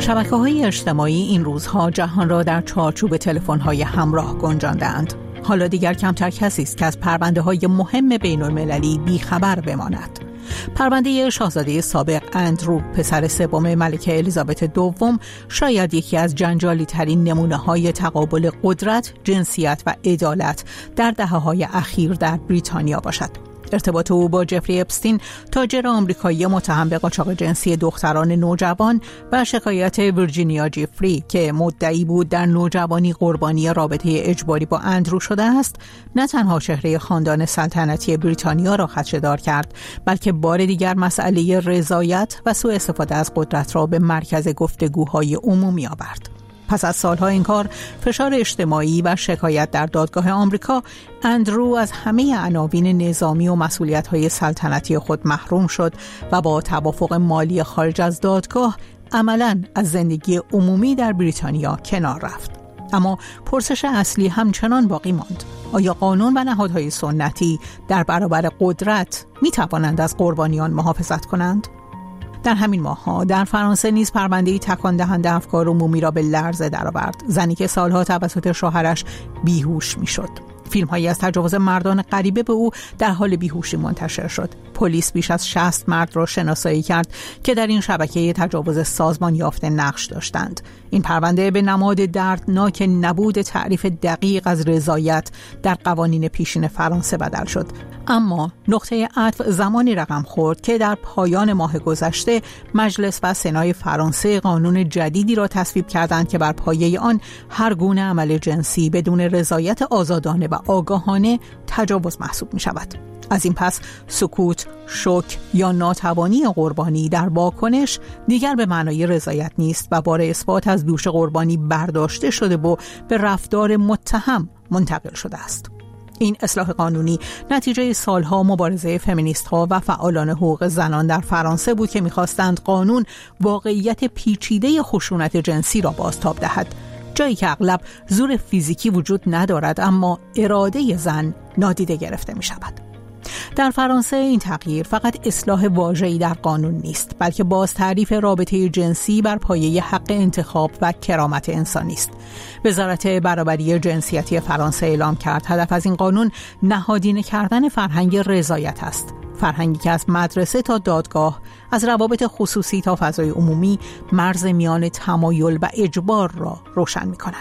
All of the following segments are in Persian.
شبکه‌های اجتماعی این روزها جهان را در چارچوب تلفن‌های همراه گنجاندند. حالا دیگر کمتر کسی است که از پرونده‌های مهم بین‌المللی بیخبر بماند. پرونده شاهزاده سابق اندرو، پسر سوم ملکه الیزابت دوم، شاید یکی از جنجالی ترین نمونه‌های تقابل قدرت، جنسیت و عدالت در دهه‌های اخیر در بریتانیا باشد. ارتباط او با جفری اپستین، تاجر آمریکایی متهم به قاچاق جنسی دختران نوجوان، و شکایت ویرجینیا جفری که مدعی بود در نوجوانی قربانی رابطه اجباری با اندرو شده است، نه تنها چهره خاندان سلطنتی بریتانیا را خدشه‌دار کرد، بلکه بار دیگر مسئله رضایت و سوء استفاده از قدرت را به مرکز گفتگوهای عمومی آورد. پس از سالها این کار، فشار اجتماعی و شکایت در دادگاه آمریکا، اندرو از همه عناوین نظامی و مسئولیت‌های سلطنتی خود محروم شد و با توافق مالی خارج از دادگاه عملاً از زندگی عمومی در بریتانیا کنار رفت. اما پرسش اصلی همچنان باقی ماند: آیا قانون و نهادهای سنتی در برابر قدرت می‌توانند از قربانیان محافظت کنند؟ در همین ماه‌ها در فرانسه نیز پرونده‌ای تکان دهنده افکار عمومی را به لرزه درآورد. زنی که سالها توسط شوهرش بیهوش می‌شد. فیلم‌هایی از تجاوز مردان غریبه به او در حال بیهوشی منتشر شد. پلیس بیش از 60 مرد را شناسایی کرد که در این شبکه تجاوز سازمان یافته نقش داشتند. این پرونده به نماد دردناک نبود تعریف دقیق از رضایت در قوانین پیشین فرانسه بدل شد. اما نقطه عطف زمانی رقم خورد که در پایان ماه گذشته مجلس و سنای فرانسه قانون جدیدی را تصویب کردند که بر پایه آن هر گونه عمل جنسی بدون رضایت آزادانه و آگاهانه تجاوز محسوب می شود. از این پس سکوت، شوک یا ناتوانی قربانی در واکنش دیگر به معنای رضایت نیست و بار اثبات از دوش قربانی برداشته شده و به رفتار متهم منتقل شده است. این اصلاح قانونی نتیجه سالها مبارزه فمینیست‌ها و فعالان حقوق زنان در فرانسه بود که می‌خواستند قانون واقعیت پیچیده خشونت جنسی را بازتاب دهد، جایی که اغلب زور فیزیکی وجود ندارد اما اراده زن نادیده گرفته می‌شود. در فرانسه این تغییر فقط اصلاح واژه‌ای در قانون نیست، بلکه باز تعریف رابطه جنسی بر پایه حق انتخاب و کرامت انسانی است. وزارت برابری جنسیتی فرانسه اعلام کرد هدف از این قانون نهادینه کردن فرهنگ رضایت است. فرهنگی که از مدرسه تا دادگاه، از روابط خصوصی تا فضای عمومی، مرز میان تمایل و اجبار را روشن می‌کند.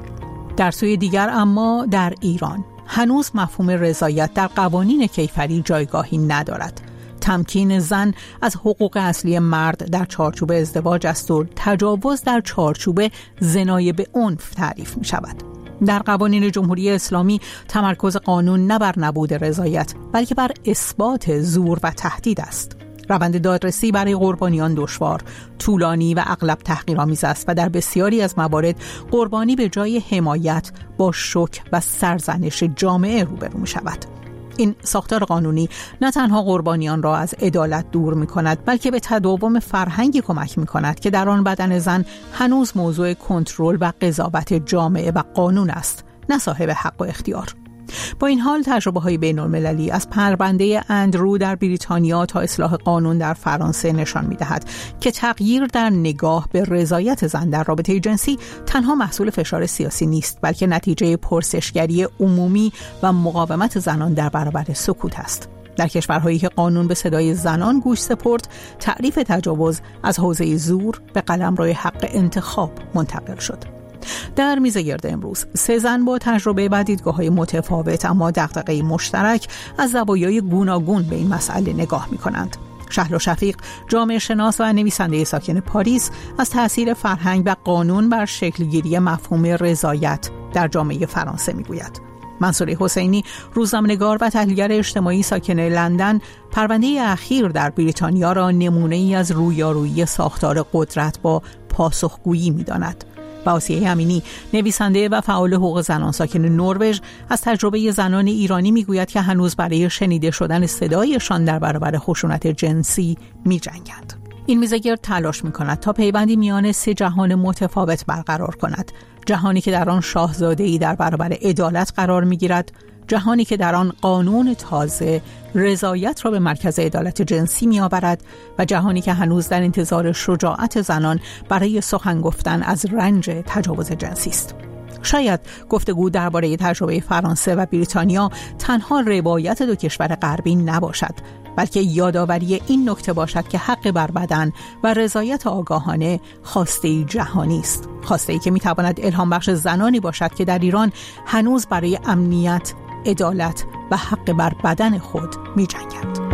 در سوی دیگر اما در ایران هنوز مفهوم رضایت در قوانین کیفری جایگاهی ندارد. تمکین زن از حقوق اصلی مرد در چارچوب ازدواج است و تجاوز در چارچوب زنای به عنف تعریف می شود. در قوانین جمهوری اسلامی تمرکز قانون نه بر نبود رضایت بلکه بر اثبات زور و تهدید است. روند دادرسی برای قربانیان دشوار، طولانی و اغلب تحقیرآمیز است و در بسیاری از موارد قربانی به جای حمایت با شوک و سرزنش جامعه روبرو می شود. این ساختار قانونی نه تنها قربانیان را از عدالت دور می کند بلکه به تداوم فرهنگی کمک می کند که در آن بدن زن هنوز موضوع کنترل و قضاوت جامعه و قانون است، نه صاحب حق و اختیار. با این حال تجربه‌های بین‌المللی از پرونده اندرو در بریتانیا تا اصلاح قانون در فرانسه نشان می‌دهد که تغییر در نگاه به رضایت زن در رابطه جنسی تنها محصول فشار سیاسی نیست بلکه نتیجه پرسشگری عمومی و مقاومت زنان در برابر سکوت است. در کشورهایی که قانون به صدای زنان گوش سپرد، تعریف تجاوز از حوزه زور به قلمرو حق انتخاب منتقل شد. در میزگرد امروز 3 زن با تجربه و دیدگاه‌های متفاوت اما دغدغه‌ای مشترک از زوایای گوناگون به این مسئله نگاه می‌کنند. شهلا شفیق، جامعه شناس و نویسنده ساکن پاریس، از تأثیر فرهنگ و قانون بر شکلگیری مفهوم رضایت در جامعه فرانسه می‌گوید. منصور حسینی، روزنامه‌نگار و تحلیلگر اجتماعی ساکن لندن، پرونده اخیر در بریتانیا را نمونه‌ای از رویارویی ساختار قدرت با پاسخگویی می‌داند. و آسیه امینی، نویسنده و فعال حقوق زنان ساکن نروژ، از تجربه زنان ایرانی میگوید که هنوز برای شنیده شدن صدایشان در برابر خشونت جنسی می‌جنگند. این میزگرد تلاش می‌کند تا پیوندی میان 3 جهان متفاوت برقرار کند: جهانی که در آن شاهزاده‌ای در برابر عدالت قرار می‌گیرد، جهانی که در آن قانون تازه رضایت را به مرکز عدالت جنسی می‌آورد و جهانی که هنوز در انتظار شجاعت زنان برای سخن گفتن از رنج تجاوز جنسی است. شاید گفتگو درباره تجربه فرانسه و بریتانیا تنها روایت دو کشور غربی نباشد، بلکه یادآوری این نکته باشد که حق بر بدن و رضایت آگاهانه خواسته جهانی است، خواسته ای که میتواند الهام بخش زنانی باشد که در ایران هنوز برای امنیت، عدالت و حق بر بدن خود می‌جنگند.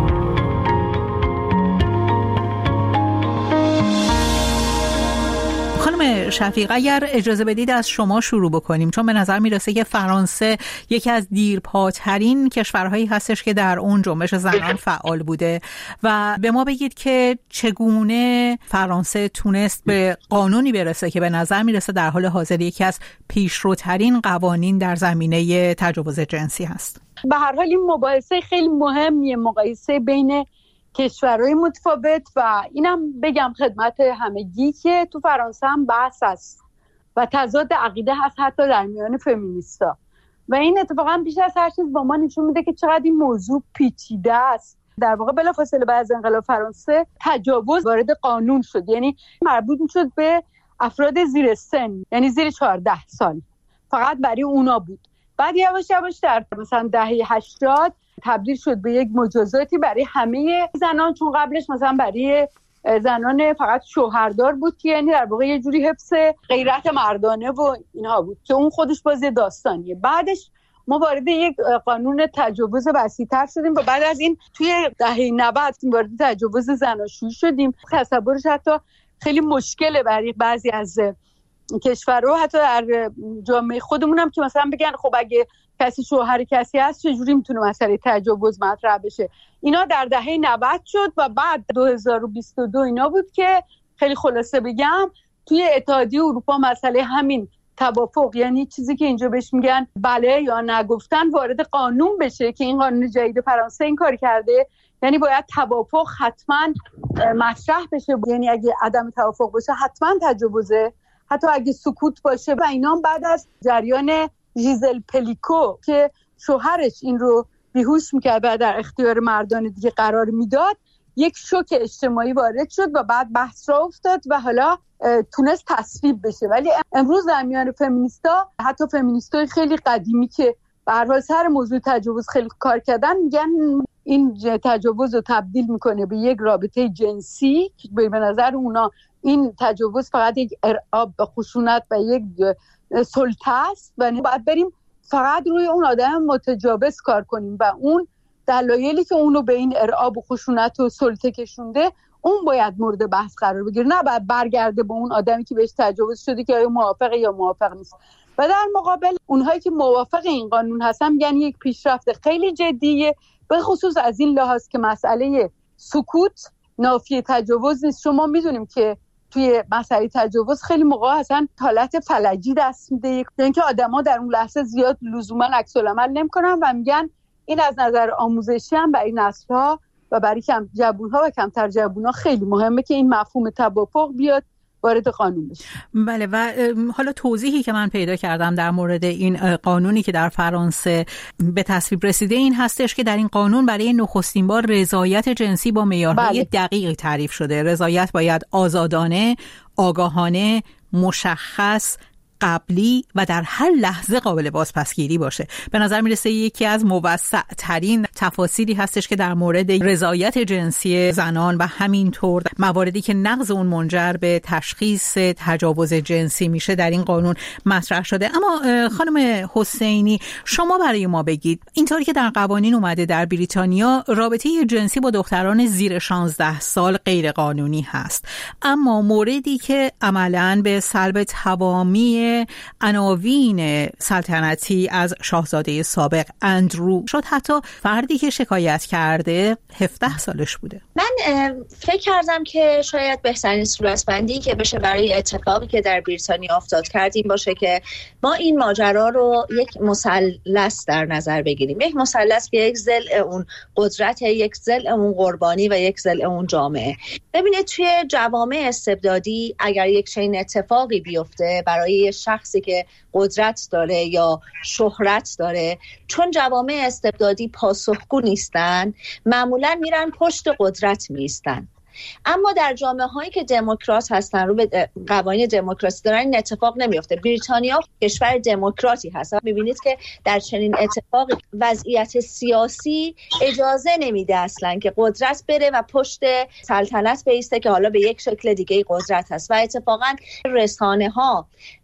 خانم شفیق، اگر اجازه بدید از شما شروع بکنیم، چون به نظر میرسه که فرانسه یکی از دیرپاترین کشورهایی هستش که در اون جنبش زنان فعال بوده و به ما بگید که چگونه فرانسه تونست به قانونی برسه که به نظر میرسه در حال حاضر یکی از پیشروترین قوانین در زمینه تجاوز جنسی هست. به هر حال این مباحثه خیلی مهمیه، مقایسه بین کشورهای متفاوت و اینم بگم خدمت همگی که تو فرانسه هم بحث هست و تضاد عقیده هست حتی در میان فمینیستا و این اتفاقا بیش از هر چیز با ما نشون میده که چقدر این موضوع پیچیده است. در واقع بلافاصله بعد از انقلاب فرانسه تجاوز وارد قانون شد، یعنی مربوط میشد به افراد زیر سن، یعنی زیر 14 سال، فقط برای اونا بود. بعد یواش یواش در مثلا دهه 80 تبدیل شد به یک مجازاتی برای همه زنان، چون قبلش مثلا برای زنان فقط شوهردار بود که یعنی در واقع یه جوری حفظ غیرت مردانه و اینها بود که اون خودش باز داستانیه. بعدش ما وارد یک قانون تجاوز وسیع‌تر شدیم و بعد از این توی دهه 90 وارد تجاوز زناشویی شدیم. تصورش حتی خیلی مشکله برای بعضی از کشورها، حتی در جامعه خودمون هم، که مثلا بگن خب اگه کسی شوهر کسی هست چجوری میتونه مسئله تجاوز مطرح بشه. اینا در دهه 90 شد و بعد 2022 اینا بود که خیلی خلاصه بگم توی اتحادیه اروپا مسئله همین توافق، یعنی چیزی که اینجا بهش میگن بله یا نگفتن، وارد قانون بشه که این قانون جدید فرانسه این کار کرده. یعنی باید توافق حتما مطرح بشه، یعنی اگه عدم توافق باشه حتما تجاوزه، حتی اگه سکوت باشه. و اینا بعد از جریان ژیزل پلیکو که شوهرش این رو بیهوش میکرد و در اختیار مردان دیگه قرار میداد، یک شوک اجتماعی وارد شد و بعد بحث را افتاد و حالا تونست تصویب بشه. ولی امروز در میان فمینیستا، حتی فمینیستای خیلی قدیمی که به هر حال سر موضوع تجاوز خیلی کار کردن، میگن این تجاوز رو تبدیل میکنه به یک رابطه جنسی که به نظر اونا این تجاوز فقط یک ارعاب و خشونت و یک سلطه است و باید بریم فقط روی اون آدم متجاوز کار کنیم و اون دلایلی که اونو به این ارعاب و خشونت و سلطه کشونده اون باید مورد بحث قرار بگیره، نه باید برگرده به اون آدمی که بهش تجاوز شده که آیا موافقه یا موافق نیست. و در مقابل اونهایی که موافق این قانون هستن میگن یک پیشرفت خیلی جدیه، به خصوص از این لحاظ که مسئله سکوت نافی تجاوز نیست. شما میدونیم که توی مسئله تجاوز خیلی موقع اصلا حالت فلجی دست میده، یعنی که آدما در اون لحظه زیاد لزوما عکس العمل نمیکنن و میگن این از نظر آموزشی هم برای نسل‌ها و برای جوون‌ها و کمتر جوون‌ها خیلی مهمه که این مفهوم توافق بیاد وارد قانون بشه. بله، و حالا توضیحی که من پیدا کردم در مورد این قانونی که در فرانسه به تصویب رسیده این هستش که در این قانون برای نخستین بار رضایت جنسی با معیارهای دقیقی تعریف شده. رضایت باید آزادانه، آگاهانه، مشخص، قبلی و در هر لحظه قابل بازپسگیری باشه. به نظر میرسه یکی از موسع ترین تفاصیلی هستش که در مورد رضایت جنسی زنان و همینطور مواردی که نقض اون منجر به تشخیص تجاوز جنسی میشه در این قانون مطرح شده. اما خانم حسینی، شما برای ما بگید، اینطوری که در قوانین اومده در بریتانیا رابطه جنسی با دختران زیر 16 سال غیر قانونی هست، اما موردی که عملاً به سلب توامی عناوین سلطنتی از شاهزاده سابق اندرو شد، حتی فردی که شکایت کرده 17 سالش بوده. من فکر کردم که شاید بهترین صورتبندی که بشه برای اتفاقی که در بریتانیا افتاد کردیم باشه که ما این ماجرا رو یک مثلث در نظر بگیریم، یک مثلث که یک ضلع اون قدرت، یک ضلع اون قربانی و یک ضلع اون جامعه. ببینید توی جوامع استبدادی اگر یک چنین اتفاقی بیفته برای شخصی که قدرت داره یا شهرت داره، چون جوامع استبدادی پاسخگو نیستن، معمولا میرن پشت قدرت میستن. اما در جامعه هایی که دموکرات هستن، رو به قوانین دموکراسی دارن، این اتفاق نمیفته. بریتانیا کشور دموکراتی هست. میبینید که در چنین اتفاق وضعیت سیاسی اجازه نمیده اصلا که قدرت بره و پشت سلطنت بیسته که حالا به یک شکل دیگه قدرت هست. و اتفاقا رسانه ها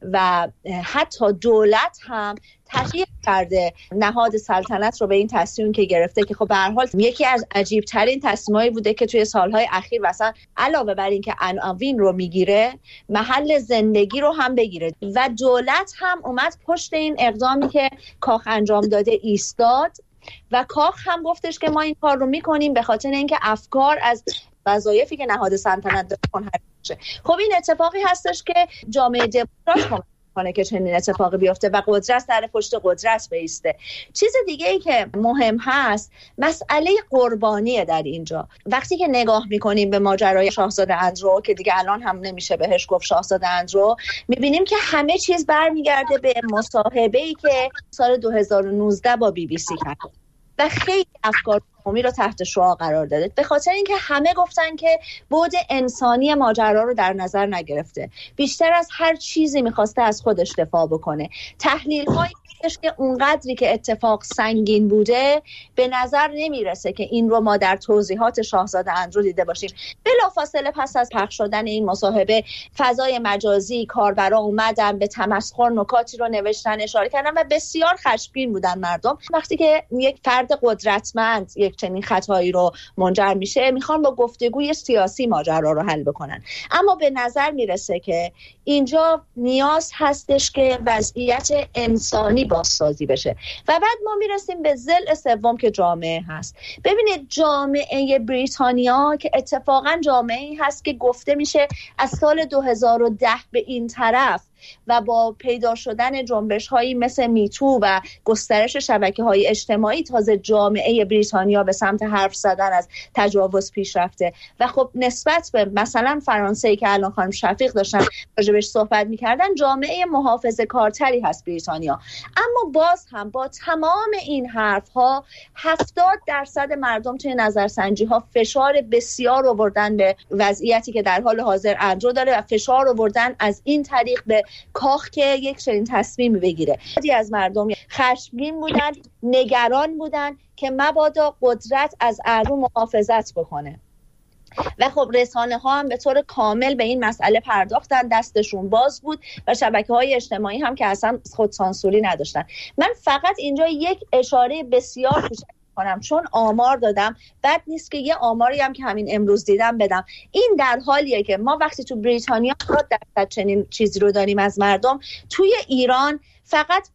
و حتی دولت هم تغییر کرده نهاد سلطنت رو به این تصمیم که گرفته که خب به هر حال یکی از عجیب ترین تصمیمایی بوده که توی سالهای اخیر مثلا علاوه بر این که عناوین رو میگیره، محل زندگی رو هم بگیره. و دولت هم اومد پشت این اقدامی که کاخ انجام داده ایستاد و کاخ هم گفتش که ما این کار رو میکنیم به خاطر اینکه افکار از وظایفی که نهاد سلطنت داره منحرف بشه. خب این اتفاقی هستش که جامعه دموکرات کنه که چنین اتفاقی بیفته و قدرت در پشت قدرت بیسته. چیز دیگه ای که مهم هست مسئله قربانیه. در اینجا وقتی که نگاه میکنیم به ماجرای شاهزاده اندرو که دیگه الان هم نمیشه بهش گفت شاهزاده اندرو، میبینیم که همه چیز برمیگرده به مصاحبه‌ای که سال 2019 با BBC کرد و خیلی افکار عمومی رو تحت شعاع قرار داده، به خاطر اینکه همه گفتن که بعد انسانی ماجرا رو در نظر نگرفته، بیشتر از هر چیزی میخواسته از خودش دفاع بکنه. تحلیل هایی که اونقدری که اتفاق سنگین بوده به نظر نمیرسه که این رو ما در توضیحات شاهزاده اندرو دیده باشیم. بلافاصله پس از پخش شدن این مصاحبه فضای مجازی کاربرا اومدن به تمسخر نکاتی رو نوشتن، اشاره کردن و بسیار خشمگین بودن مردم. وقتی که یک فرد قدرتمند یک چنین خطایی رو منجر میشه، میخوان با گفتگوی سیاسی ماجرا رو حل بکنن. اما به نظر میرسه که اینجا نیاز هستش که وضعیت انسانی بازسازی بشه و بعد ما میرسیم به ضلع سوم که جامعه هست. ببینید جامعه بریتانیا که اتفاقا جامعه‌ای هست که گفته میشه از سال 2010 به این طرف و با پیدا شدن جنبش‌هایی مثل میتو و گسترش شبکه‌های اجتماعی تازه جامعه بریتانیا به سمت حرف زدن از تجاوز پیش رفته. و خب نسبت به مثلا فرانسه که الان خانم شفیق داشتن راجبش صحبت می‌کردن، جامعه محافظه‌کارتری هست بریتانیا. اما باز هم با تمام این حرف‌ها 70% مردم توی نظرسنجی‌ها فشار بسیار آوردن به وضعیتی که در حال حاضر اندرو داره و فشار آوردن از این طریق به کاخ که یک چنین تصمیم بگیره. خیلی از مردم خشمگین بودن، نگران بودن که مبادا قدرت از اندرو محافظت بکنه. و خب رسانه ها هم به طور کامل به این مسئله پرداختن، دستشون باز بود و شبکه‌های اجتماعی هم که اصلا خودسانسوری نداشتن. من فقط اینجا یک اشاره بسیار کوچک کنم چون آمار دادم، بد نیست که یه آماری هم که همین امروز دیدم بدم. این در حالیه که ما وقتی تو بریتانیا 70% چنین چیزی رو داریم از مردم، توی ایران فقط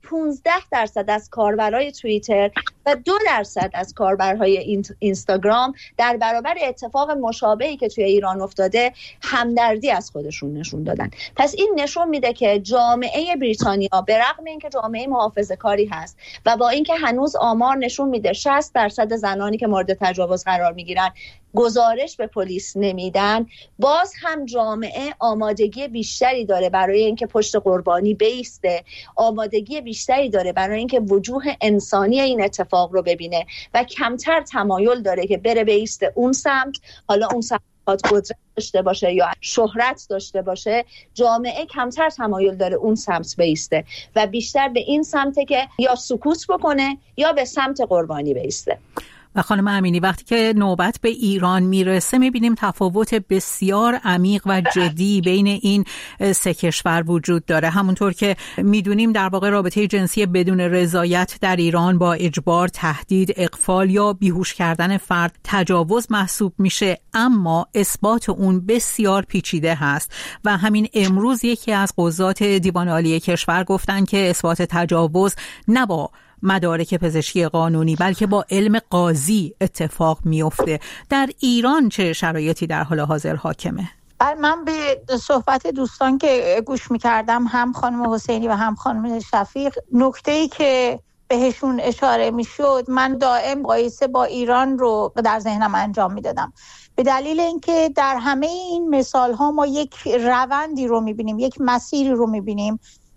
15% از کاربرای توییتر و 2% از کاربرهای اینستاگرام در برابر اتفاق مشابهی که توی ایران افتاده همدردی از خودشون نشون دادن. پس این نشون میده که جامعه بریتانیا به رغم اینکه جامعه محافظه‌کاری هست و با اینکه هنوز آمار نشون میده 60% زنانی که مورد تجاوز قرار میگیرن گزارش به پلیس نمیدن، باز هم جامعه آمادگی بیشتری داره برای اینکه پشت قربانی بیسته، آمادگی بیشتری داره برای اینکه وجوه انسانی این اتفاق رو ببینه و کمتر تمایل داره که بره بیسته اون سمت. حالا اون سمت قدرت داشته باشه یا شهرت داشته باشه، جامعه کمتر تمایل داره اون سمت بیسته و بیشتر به این سمته که یا سکوت بکنه یا به سمت قربانی بیسته. و خانم امینی وقتی که نوبت به ایران میرسه میبینیم تفاوت بسیار عمیق و جدی بین این سه کشور وجود داره. همونطور که میدونیم در واقع رابطه جنسی بدون رضایت در ایران با اجبار، تهدید، اغفال یا بیهوش کردن فرد تجاوز محسوب میشه، اما اثبات اون بسیار پیچیده هست و همین امروز یکی از قضات دیوان عالی کشور گفتن که اثبات تجاوز نه با مدارک پزشکی قانونی بلکه با علم قاضی اتفاق میفته. در ایران چه شرایطی در حال حاضر حاکمه؟ من به صحبت دوستان که گوش میکردم، هم خانم حسینی و هم خانم شفیق، نکته‌ای که بهشون اشاره میشد من دائم مقایسه با ایران رو در ذهنم انجام میدادم، به دلیل اینکه در همه این مثال ها ما یک روندی رو میبینیم، یک مسیری رو میبینیم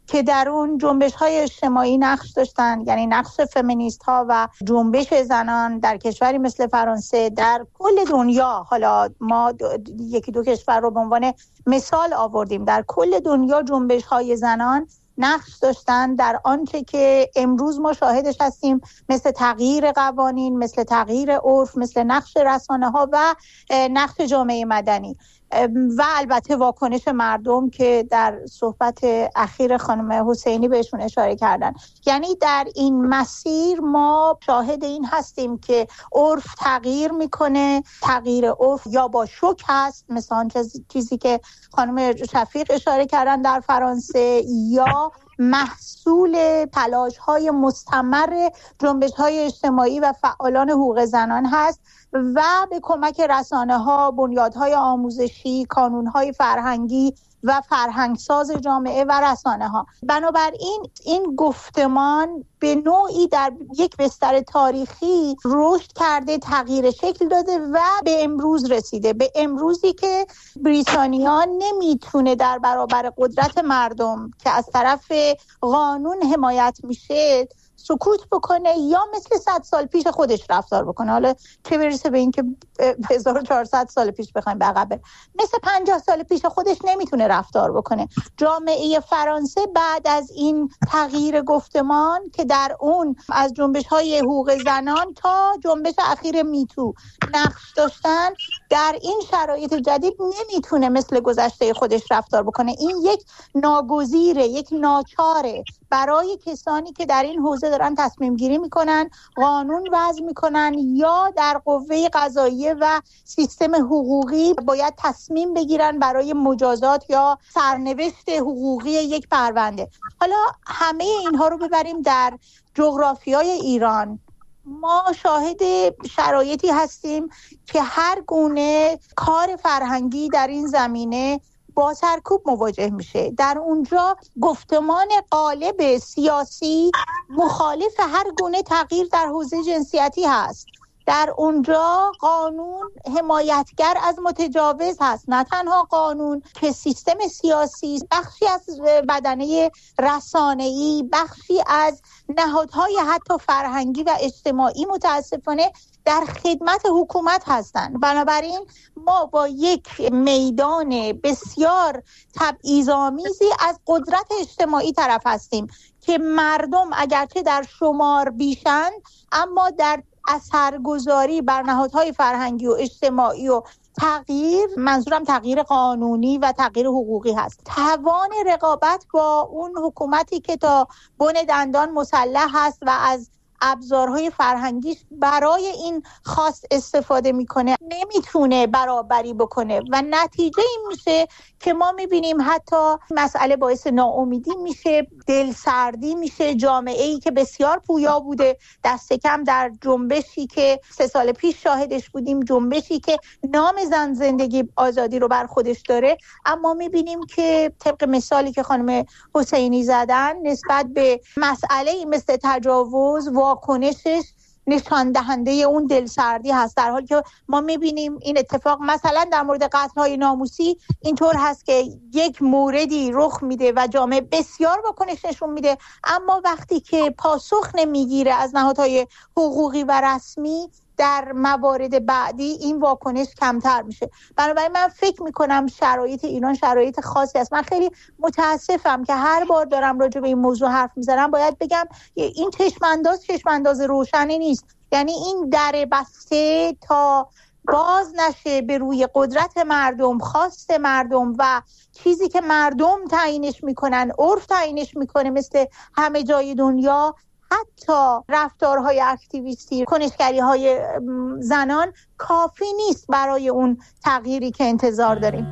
که در اون جنبش‌های اجتماعی نقش داشتن، یعنی نقش فمینیست‌ها و جنبش زنان در کشوری مثل فرانسه، در کل دنیا. حالا ما یکی دو کشور رو به عنوان مثال آوردیم، در کل دنیا جنبش‌های زنان نقش داشتن در آنچه که امروز ما شاهدش هستیم، مثل تغییر قوانین، مثل تغییر عرف، مثل نقش رسانه‌ها و نقش جامعه مدنی و البته واکنش مردم که در صحبت اخیر خانم حسینی بهشون اشاره کردن. یعنی در این مسیر ما شاهد این هستیم که عرف تغییر میکنه. تغییر عرف یا با شوک هست، مثلا چیزی که خانم شفیق اشاره کردن در فرانسه، یا محصول تلاش‌های مستمر جنبش‌های اجتماعی و فعالان حقوق زنان هست و به کمک رسانه‌ها، بنیادهای آموزشی، کانون‌های فرهنگی و فرهنگساز جامعه و رسانه‌ها. بنابراین این گفتمان به نوعی در یک بستر تاریخی رشد کرده، تغییر شکل داده و به امروز رسیده، به امروزی که بریتانیا نمیتونه در برابر قدرت مردم که از طرف قانون حمایت میشه سکوت بکنه یا مثل 100 سال پیش خودش رفتار بکنه. حالا چه برسه به این که 1400 سال پیش بخوایم به عقب، مثل 50 سال پیش خودش نمیتونه رفتار بکنه. جامعه فرانسه بعد از این تغییر گفتمان که در اون از جنبش‌های حقوق زنان تا جنبش اخیر میتو نقش داشتن، در این شرایط جدید نمیتونه مثل گذشته خودش رفتار بکنه. این یک ناگزیره، یک ناچاره برای کسانی که در این حوزه دارن تصمیم گیری میکنن، قانون وضع میکنن یا در قوه قضاییه و سیستم حقوقی باید تصمیم بگیرن برای مجازات یا سرنوشت حقوقی یک پرونده. حالا همه اینها رو ببریم در جغرافیای ایران. ما شاهد شرایطی هستیم که هر گونه کار فرهنگی در این زمینه با سرکوب مواجه میشه. در اونجا گفتمان غالب سیاسی مخالف هر گونه تغییر در حوزه جنسیتی هست. در اونجا قانون حمایتگر از متجاوز هست. نه تنها قانون که سیستم سیاسی، بخشی از بدنه رسانه‌ای، بخشی از نهادهای حتی فرهنگی و اجتماعی متاسفانه در خدمت حکومت هستند. بنابراین ما با یک میدان بسیار تبعیض‌آمیزی از قدرت اجتماعی طرف هستیم که مردم اگرچه در شمار بیشند اما در اثرگذاری بر نهادهای فرهنگی و اجتماعی و تغییر، منظورم تغییر قانونی و تغییر حقوقی هست، توان رقابت با اون حکومتی که تا بن دندان مسلح هست و از ابزارهای فرهنگیش برای این خواست استفاده میکنه، نمیتونه برابری بکنه و نتیجه این میشه که ما میبینیم حتی مسئله باعث ناامیدی میشه، دلسردی میشه. جامعه‌ای که بسیار پویا بوده، دست کم در جنبشی که 3 سال پیش شاهدش بودیم، جنبشی که نام زن زندگی آزادی رو بر خودش داره، اما میبینیم که طبق مثالی که خانم حسینی زدن نسبت به مسئله مثل تجاوز، واکنشش نشان دهنده اون دلسردی هست، در حالی که ما میبینیم این اتفاق مثلا در مورد قتل‌های ناموسی اینطور هست که یک موردی رخ میده و جامعه بسیار واکنش نشون میده، اما وقتی که پاسخ نمیگیره از نهادهای حقوقی و رسمی در موارد بعدی این واکنش کمتر میشه. بنابراین من فکر میکنم شرایط ایران شرایط خاصی است. من خیلی متاسفم که هر بار دارم راجع به این موضوع حرف میزنم باید بگم این چشمانداز روشنی نیست. یعنی این در بسته تا باز نشه به روی قدرت مردم، خواست مردم و چیزی که مردم تعیینش میکنن، عرف تعیینش میکنه مثل همه جای دنیا، حتی رفتارهای اکتیویستی، کنشگری‌های زنان کافی نیست برای اون تغییری که انتظار داریم.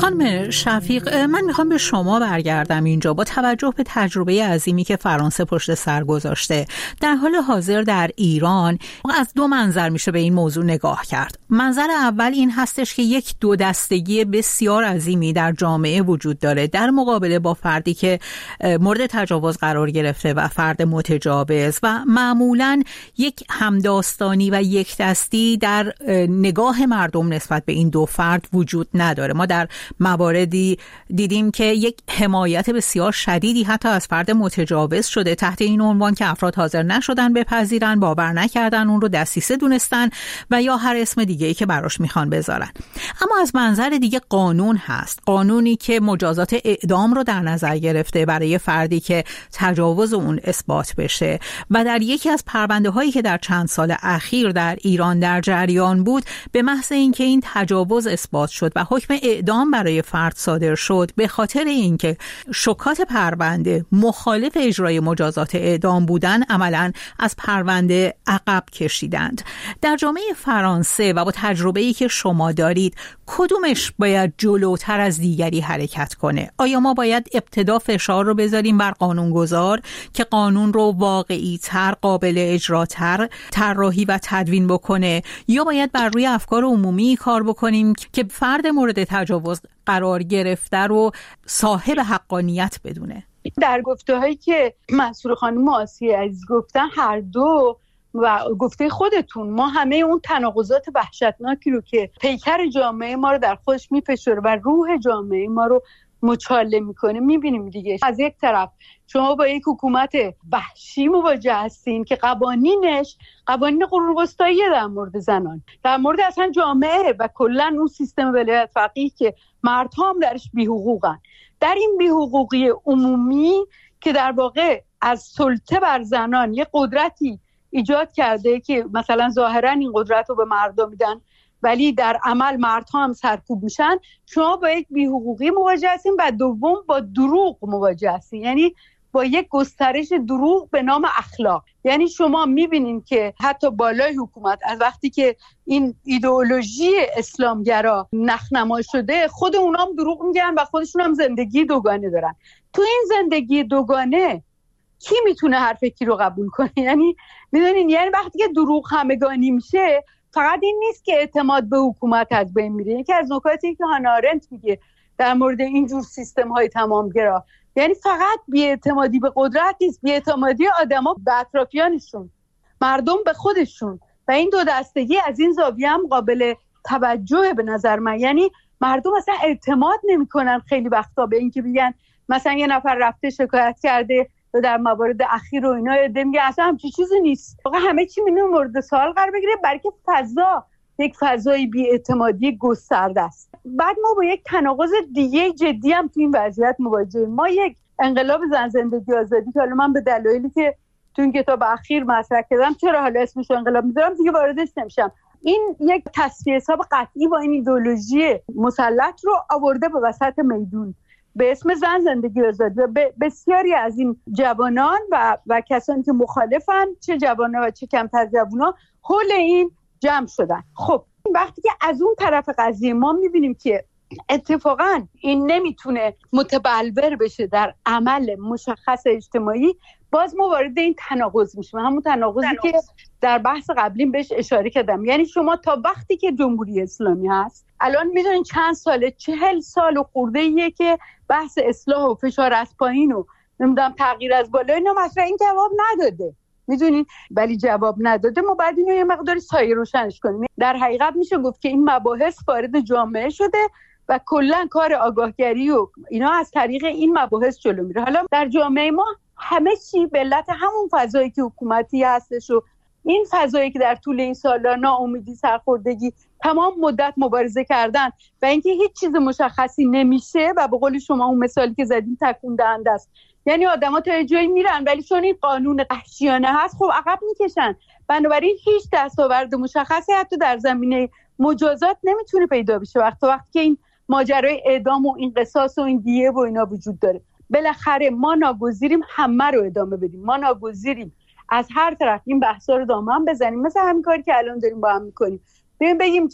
خانم شفیق، من میخوام به شما برگردم اینجا. با توجه به تجربه عظیمی که فرانسه پشت سر گذاشته، در حال حاضر در ایران از دو منظر میشه به این موضوع نگاه کرد. منظر اول این هستش که یک دو دستگی بسیار عظیمی در جامعه وجود داره در مقابله با فردی که مورد تجاوز قرار گرفته و فرد متجاوز، و معمولاً یک همداستانی و یک دستی در نگاه مردم نسبت به این دو فرد وجود نداره. ما در مواردی دیدیم که یک حمایت بسیار شدیدی حتی از فرد متجاوز شده تحت این عنوان که افراد حاضر نشدن بپذیرن، باور نکردن، اون رو دسیسه دونستن و یا هر اسم دیگه‌ای که براش میخوان بذارن. اما از منظر دیگه قانون هست، قانونی که مجازات اعدام رو در نظر گرفته برای فردی که تجاوز اون اثبات بشه، و در یکی از پرونده‌هایی که در چند سال اخیر در ایران در جریان بود، به محض اینکه این تجاوز اثبات شد و حکم اعدام برای فرد صادر شد، به خاطر اینکه شکات پرونده مخالف اجرای مجازات اعدام بودن، عملاً از پرونده عقب کشیدند. در جامعه فرانسه و با تجربه‌ای که شما دارید، کدومش باید جلوتر از دیگری حرکت کنه؟ آیا ما باید ابتدا فشار رو بذاریم بر قانونگذار که قانون رو واقعی‌تر، قابل اجراتر طراحی و تدوین بکنه، یا باید بر روی افکار عمومی کار بکنیم که فرد مورد تجاوز قرار گرفته رو صاحب حقانیت بدونه؟ در گفته‌هایی که منصور خانم آسیه عزیز گفتن، هر دو و گفته خودتون، ما همه اون تناقضات وحشتناکی رو که پیکر جامعه ما رو در خودش میفشاره و روح جامعه ما رو مچاله میکنه میبینیم دیگه. از یک طرف شما با یک حکومت وحشی مواجه هستین که قوانینش قوانین قرون وسطایی در مورد زنان، در مورد اصلا جامعه و کلا اون سیستم ولایت فقیه که مردها هم درش بی‌حقوقن. در این بی‌حقوقی عمومی که در واقع از سلطه بر زنان یک قدرتی ایجاد کرده که مثلا ظاهرا این قدرت رو به مردم میدن ولی در عمل مردها هم سرکوب میشن، شما با یک بی‌حقوقی مواجه هستین و دوم با دروغ مواجه هستین، یعنی با یک گسترش دروغ به نام اخلاق. یعنی شما میبینین که حتی بالای حکومت از وقتی که این ایدئولوژی اسلامگرا نخنما شده، خود اونام دروغ میگن و خودشون هم زندگی دوگانه دارن. تو این زندگی دوگانه کی میتونه حرف کی رو قبول کنه؟ یعنی میدونین، یعنی وقتی که دروغ همگانی میشه، فقط این نیست که اعتماد به حکومت از بین میره. یکی از نکاتی که هانا آرنت میگه در مورد اینجور سیستم های تمامگرا، یعنی فقط بی‌اعتمادی به قدرت نیست، بی‌اعتمادی آدما به اطرافیانشون، مردم به خودشون، و این دو دستگی از این زاویه هم قابل توجه به نظر من. یعنی مردم اصلا اعتماد نمیکنن خیلی وقتا به این که بگن مثلا یه نفر رفته شکایت کرده و در موارد اخیر و اینا میگه اصلا همچین چیزی نیست. واقعا همه چی میونه مورد سوال قرار بگیره، بلکه فضا یک فضای بی‌اعتمادی گسترده است. بعد ما با یک تناقض دیگه جدی هم تو این وضعیت مواجهیم. ما یک انقلاب زن زندگی آزادی که حالا من به دلایلی که تو این کتاب اخیر مطرح کردم چرا حالا اسمش انقلاب میذارم دیگه واردش نمیشم، این یک تصفیه حساب قطعی با این ایدئولوژی مسلط رو آورده به وسط میدون به اسم زن زندگی آزادی. بسیاری از این جوانان و کسانی که مخالفن، چه جوانان و چه کمتر جوانا، حول این جمع شدن. خب وقتی که از اون طرف قضیه ما میبینیم که اتفاقا این نمیتونه متبلور بشه در عمل مشخص اجتماعی، باز ما وارد این تناقض میشیم، همون تناقضی که در بحث قبلیم بهش اشاره کردم. یعنی شما تا وقتی که جمهوری اسلامی هست، الان میدونین چند ساله، 40 سال و خورده‌ایه که بحث اصلاح و فشار از پایین و نمیدونم تغییر از بالا اینا مطرح، این جواب نداده، میدونین، ولی جواب نداده. ما باید اینو یه مقدار سایه روشنش کنیم. در حقیقت میشه گفت که این مباحث وارد جامعه شده و کلا کار آگاهگری و اینا از طریق این مباحث جلو میره. حالا در جامعه ما همه چی به علت همون فضایی که حکومتی هستش و این فضایی که در طول این سالا ناامیدی، سرخوردگی، تمام مدت مبارزه کردن و اینکه هیچ چیز مشخصی نمیشه و به قول شما اون مثالی که زدیم تکون دهنده است. یعنی آدم‌ها تا یه جایی میرن ولی چون این قانون وحشیانه هست خب عقب میکشن، بنابراین هیچ دستاورد مشخصی حتی در زمینه مجازات نمیتونه پیدا بشه وقتی که این ماجرای اعدام و این قصاص و این دیه و اینا وجود داره. بالاخره ما ناگزیریم همه رو ادامه بدیم، ما ناگزیریم از هر طرف این بحثا رو دامن بزنیم، مثل همین کاری که الان داریم با هم میکنیم. بگیم که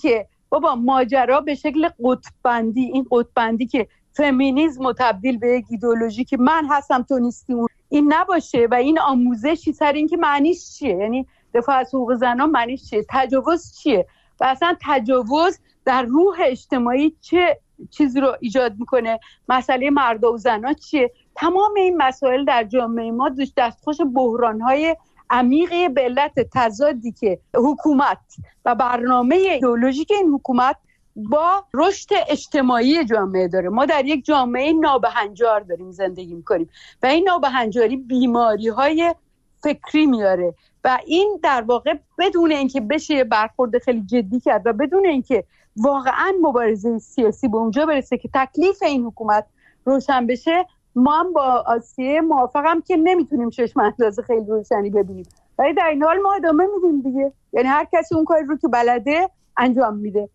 بابا ماجرا به شکل قطب‌بندی، این قطب‌بندی که فمینیسم رو تبدیل به یک ایدئولوژی که من هستم تو نیستی این نباشه و این آموزشی سر این که معنیش چیه، یعنی دفاع از حقوق زنان معنیش چیه، تجاوز چیه و اصلا تجاوز در روح اجتماعی چه چیزی رو ایجاد میکنه، مسئله مرد و زنان چیه. تمام این مسائل در جامعه ما دستخوش بحران‌های عمیقی به علت تضادی که حکومت و برنامه ایدئولوژیک این حکومت با رشد اجتماعی جامعه داره. ما در یک جامعه نابهنجار داریم زندگی میکنیم و این نابهنجاری بیماری‌های فکری میاره و این در واقع بدون اینکه بشه برخورد خیلی جدی کرد و بدون اینکه واقعا مبارزه سیاسی به اونجا برسه که تکلیف این حکومت روشن بشه، ما هم با آسیه موافقم که نمیتونیم چشم انداز خیلی روشنی ببینیم، ولی در این حال ما ادامه میدیم دیگه، یعنی هر کسی اون کاری رو که بلده انجام میده.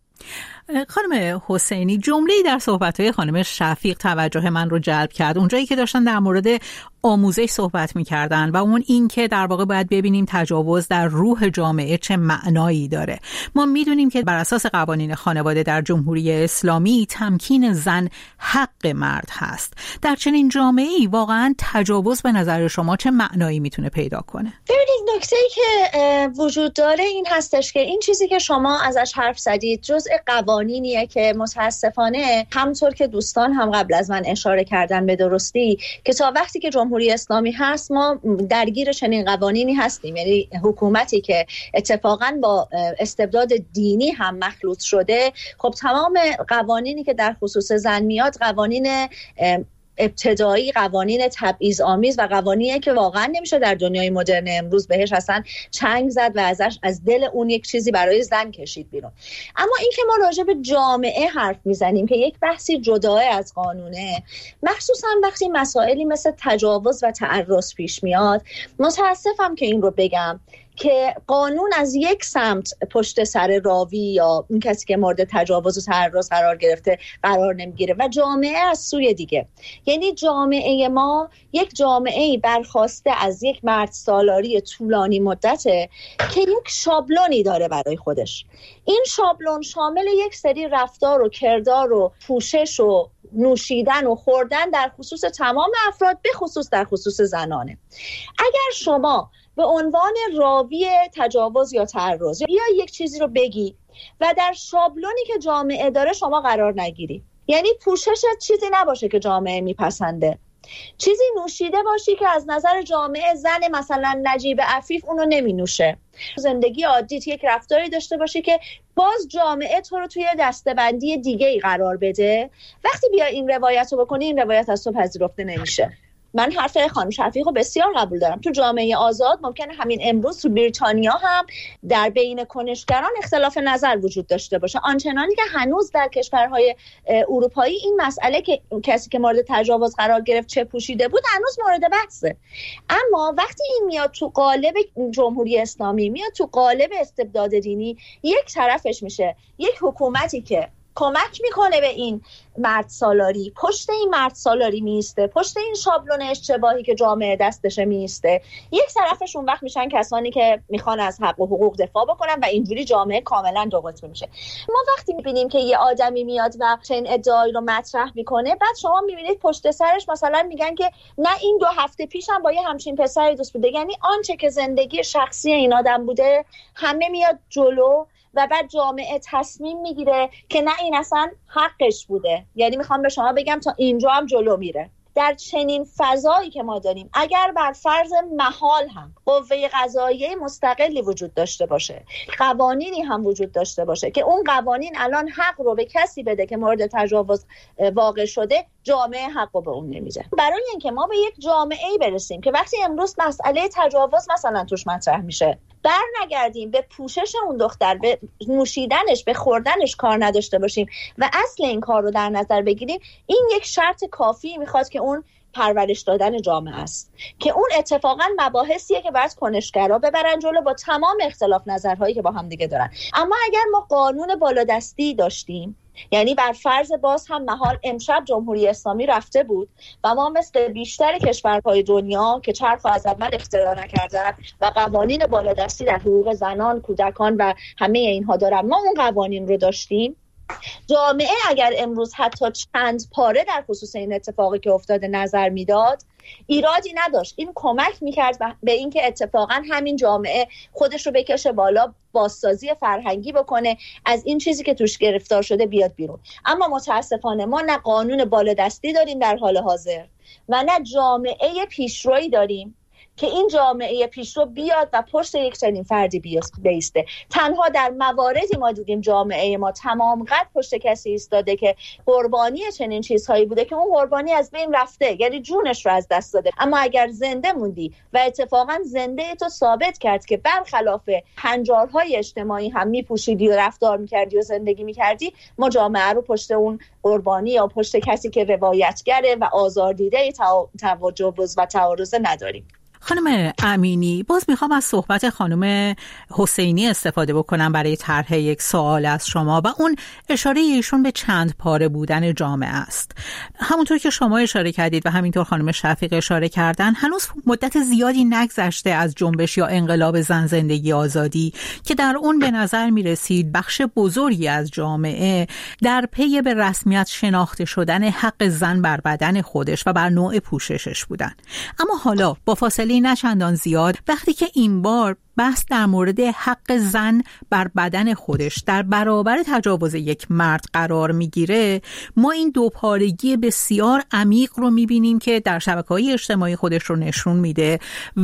خانم حسینی، جمله‌ای در صحبت‌های خانم شفیق توجه من رو جلب کرد، اونجایی که داشتن در مورد آموزش صحبت می‌کردن و اون این که در واقع باید ببینیم تجاوز در روح جامعه چه معنایی داره. ما می‌دونیم که بر اساس قوانین خانواده در جمهوری اسلامی تمکین زن حق مرد هست. در چنین جامعه‌ای واقعاً تجاوز به نظر شما چه معنایی میتونه پیدا کنه؟ ببینید، نکته‌ای که وجود داره این هستش که این چیزی که شما ازش حرف زدید جزء قوانینیه که متاسفانه همونطور که دوستان هم قبل از من اشاره کردن به درستی که تا وقتی که جمهوری اسلامی هست ما درگیر چنین قوانینی هستیم، یعنی حکومتی که اتفاقا با استبداد دینی هم مخلوط شده. خب تمام قوانینی که در خصوص زن میاد قوانین ابتدایی، قوانین تبعیض آمیز و قوانینی که واقعا نمیشه در دنیای مدرن امروز بهش اصلا چنگ زد و ازش از دل اون یک چیزی برای زن کشید بیرون. اما این که ما راجع به جامعه حرف میزنیم که یک بحثی جدا از قانونه، مخصوصا وقتی مسائلی مثل تجاوز و تعرض پیش میاد، متاسفم که این رو بگم که قانون از یک سمت پشت سر راوی یا اون کسی که مورد تجاوز و تعرض قرار گرفته قرار نمیگیره و جامعه از سوی دیگه. یعنی جامعه ما یک جامعه برخواسته از یک مرد سالاری طولانی مدته که یک شابلونی داره برای خودش. این شابلون شامل یک سری رفتار و کردار و پوشش و نوشیدن و خوردن در خصوص تمام افراد، به خصوص در خصوص زنانه. اگر شما به عنوان راوی تجاوز یا تعرض یا یک چیزی رو بگی و در شابلونی که جامعه داره شما قرار نگیری، یعنی پوششت چیزی نباشه که جامعه میپسنده، چیزی نوشیده باشی که از نظر جامعه زن مثلا نجیب عفیف اونو نمی نوشه، زندگی عادیت یک رفتاری داشته باشی که باز جامعه تو رو توی دسته‌بندی دیگه‌ای قرار بده، وقتی بیا این روایت رو بکنی این روایت از تو پذیرفته نمیشه. من حرف خانم شفیق رو بسیار قبول دارم. تو جامعه آزاد ممکنه همین امروز تو بریتانیا هم در بین کنشگران اختلاف نظر وجود داشته باشه، آنچنانی که هنوز در کشورهای اروپایی این مسئله که کسی که مورد تجاوز قرار گرفت چه پوشیده بود هنوز مورد بحثه. اما وقتی این میاد تو قالب جمهوری اسلامی، میاد تو قالب استبداد دینی، یک طرفش میشه یک حکومتی که کمک میکنه به این مرد سالاری، پشت این مرد سالاری میسته، پشت این شابلون اشتباهی که جامعه دستشه میسته. یک طرفش اون وقت میشن کسانی که میخوان از حق و حقوق دفاع بکنن و اینجوری جامعه کاملا دو قطبی میشه. ما وقتی میبینیم که یه آدمی میاد و چنین ادعایی رو مطرح میکنه، بعد شما میبینید پشت سرش مثلا میگن که نه این 2 هفته پیشم با یه همچین پسری دوست بوده، یعنی آنچه که زندگی شخصی این آدم بوده همه میاد جلو و بعد جامعه تصمیم میگیره که نه این اصلا حقش بوده. یعنی میخوام به شما بگم تا اینجا هم جلو میره. در چنین فضایی که ما داریم، اگر بر فرض محال هم قوه قضاییه مستقلی وجود داشته باشه، قوانینی هم وجود داشته باشه که اون قوانین الان حق رو به کسی بده که مورد تجاوز واقع شده، جامعه حق رو به اون نمیده. برای اینکه ما به یک جامعه‌ای برسیم که وقتی امروز مسئله تجاوز مثلا توش مطرح میشه، نگردیم به پوشش اون دختر، به نوشیدنش، به خوردنش کار نداشته باشیم و اصل این کار رو در نظر بگیریم، این یک شرط کافی میخواد که اون پرورش دادن جامعه است، که اون اتفاقا مباحثیه که باید کنشگرا ببرن جلو با تمام اختلاف نظرهایی که با هم دیگه دارن. اما اگر ما قانون بالادستی داشتیم یعنی بر فرض باز هم محال امشب جمهوری اسلامی رفته بود و ما مثل بیشتر کشورهای دنیا که چرخ از اول اختراع نکردن و قوانین بالادستی در حقوق زنان، کودکان و همه اینها دارن، ما اون قوانین رو داشتیم. جامعه اگر امروز حتی چند پاره در خصوص این اتفاقی که افتاده نظر میداد، ایرادی نداشت. این کمک میکرد به اینکه اتفاقا همین جامعه خودش رو بکشه بالا، بازسازی فرهنگی بکنه، از این چیزی که توش گرفتار شده بیاد بیرون. اما متاسفانه ما نه قانون بالادستی داریم در حال حاضر و نه جامعه پیشرویی داریم که این جامعه پیشرو بیاد و پشت یک چنین فردی بیسته. تنها در مواردی ما دیدیم جامعه ما تمام قد پشت کسی ایستاده که قربانی چنین چیزهایی بوده که اون قربانی از بین رفته، یعنی جونش رو از دست داده. اما اگر زنده موندی و اتفاقا زنده تو ثابت کرد که برخلاف هنجارهای اجتماعی هم میپوشیدی و رفتار میکردی و زندگی میکردی، ما جامعه رو پشت اون قربانی یا پشت کسی که روایتگره و آزاردیده تجاوز و تعارض نداریم. خانم امینی، باز میخوام از صحبت خانم حسینی استفاده بکنم برای طرح یک سوال از شما و اون اشاره ایشون به چند پاره بودن جامعه است. همونطور که شما اشاره کردید و همینطور خانم شفیق اشاره کردن، هنوز مدت زیادی نگذشته از جنبش یا انقلاب زن زندگی آزادی که در اون به نظر میرسید بخش بزرگی از جامعه در پی به رسمیت شناخته شدن حق زن بر بدن خودش و بر نوع پوششش بودن. اما حالا با فاصله نه چندان زیاد وقتی که این بار بحث در مورد حق زن بر بدن خودش در برابر تجاوز یک مرد قرار میگیره، ما این دوپارگی بسیار عمیق رو میبینیم که در شبکه‌های اجتماعی خودش رو نشون میده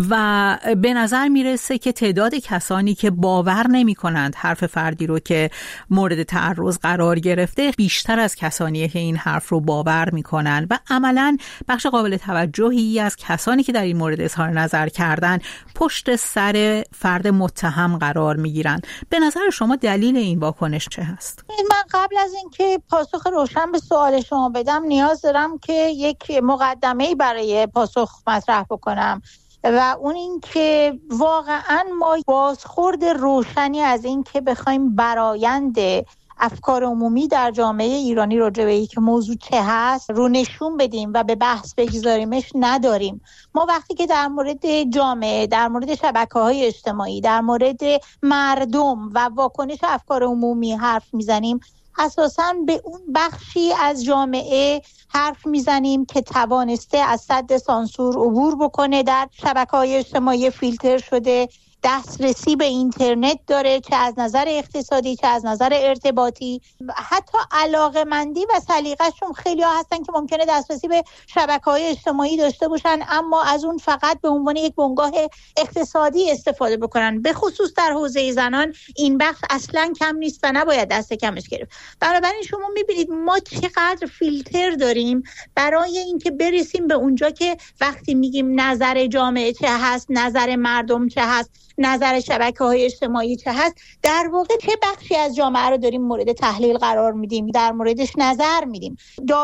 و به نظر میرسه که تعداد کسانی که باور نمی‌کنند حرف فردی رو که مورد تعرض قرار گرفته بیشتر از کسانی که این حرف رو باور میکنن و عملاً بخش قابل توجهی از کسانی که در این مورد اظهار نظر کردن پشت سر فرد متهم قرار میگیرن. به نظر شما دلیل این واکنش چه هست؟ من قبل از اینکه پاسخ روشن به سوال شما بدم نیاز دارم که یک مقدمه‌ای برای پاسخ مطرح بکنم و اون این که واقعا ما بازخورد روشنی از این که بخوایم برآیند افکار عمومی در جامعه ایرانی راجع به اینکه موضوع چه هست رو نشون بدیم و به بحث بگذاریمش نداریم. ما وقتی که در مورد جامعه، در مورد شبکه‌های اجتماعی، در مورد مردم و واکنش افکار عمومی حرف میزنیم، اساساً به اون بخشی از جامعه حرف میزنیم که توانسته از سد سانسور عبور بکنه، در شبکه‌های اجتماعی فیلتر شده، دسترسی به اینترنت داره، چه از نظر اقتصادی چه از نظر ارتباطی. حتی علاقه‌مندی و سلیقه‌شون خیلی ها هستن که ممکنه دسترسی به شبکه‌های اجتماعی داشته باشن اما از اون فقط به عنوان یک بنگاه اقتصادی استفاده بکنن. به خصوص در حوزه زنان این بخش اصلاً کم نیست و نباید دست کمش گرفت. بنابراین شما می‌بینید ما چقدر فیلتر داریم برای اینکه برسیم به اونجا که وقتی میگیم نظر جامعه چه هست، نظر مردم چه هست، نظر شبکه‌های اجتماعی چه هست، در واقع چه بخشی از جامعه رو داریم مورد تحلیل قرار میدیم، در موردش نظر میدیم.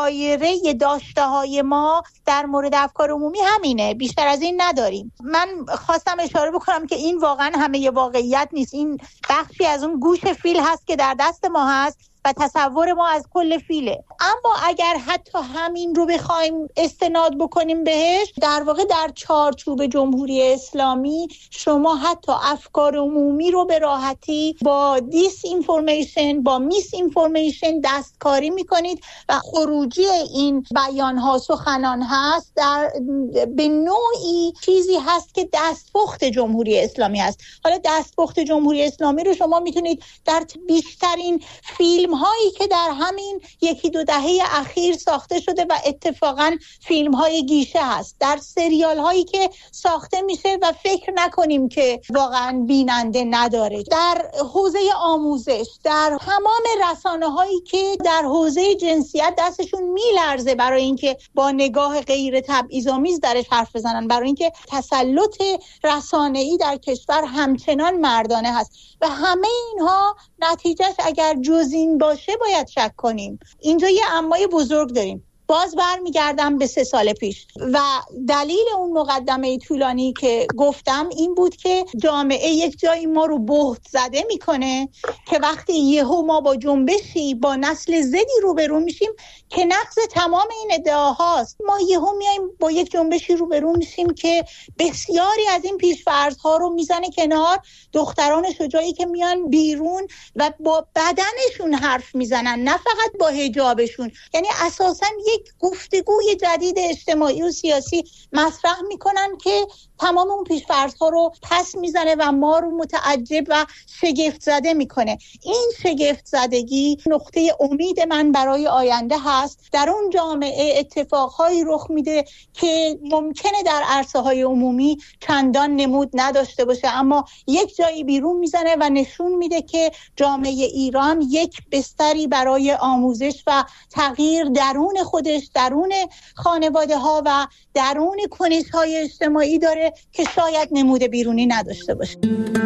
دایره داشته‌های ما در مورد افکار عمومی همینه، بیشتر از این نداریم. من خواستم اشاره بکنم که این واقعا همه ی واقعیت نیست، این بخشی از اون گوش فیل هست که در دست ما هست و تصور ما از کل فیله. اما اگر حتی همین رو بخوایم استناد بکنیم بهش، در واقع در چارچوب جمهوری اسلامی شما حتی افکار عمومی رو به راحتی با دیس اینفورمیشن، با میس اینفورمیشن دستکاری میکنید و خروجی این بیان ها، سخنان هست به نوعی چیزی هست که دستپخت جمهوری اسلامی هست. حالا دستپخت جمهوری اسلامی رو شما میتونید در بیشترین فیلم هایی که در همین یکی دو دهه اخیر ساخته شده و اتفاقا فیلم های گیشه هست، در سریال هایی که ساخته میشه و فکر نکنیم که واقعا بیننده نداره، در حوزه آموزش، در تمام رسانه هایی که در حوزه جنسیت دستشون میلرزه برای اینکه با نگاه غیر تبعیض‌آمیز درش حرف بزنن، برای اینکه تسلط رسانه‌ای در کشور همچنان مردانه هست و همه اینها نتیجهش اگر جز این باشه باید شک کنیم. اینجا یه امای بزرگ داریم. باز برمیگردم به 3 سال پیش و دلیل اون مقدمه طولانی که گفتم این بود که جامعه یک جایی ما رو بهت زده میکنه که وقتی یهو ما با جنبشی با نسل زدی روبرو میشیم که نقض تمام این ادعاهاست، ما یهو میایم با یک جنبشی روبرو میشیم که بسیاری از این پیش‌فرض‌ها رو میزنه کنار. دختران شجاعی که میان بیرون و با بدنشون حرف میزنن، نه فقط با حجابشون، یعنی اساساً یک گفتگوی جدید اجتماعی و سیاسی مطرح میکنن که تمام اون پیش‌فرض‌ها رو پس میزنه و ما رو متعجب و شگفت زده میکنه. این شگفت زدگی نقطه امید من برای آینده هست. در اون جامعه اتفاقهایی رخ میده که ممکنه در عرصه‌های عمومی چندان نمود نداشته باشه، اما یک جایی بیرون میزنه و نشون میده که جامعه ایران یک بستری برای آموزش و تغییر درون خودش، درون خانواده ها و درون کنش‌های اجتماعی داره که شاید نمود بیرونی نداشته باشه.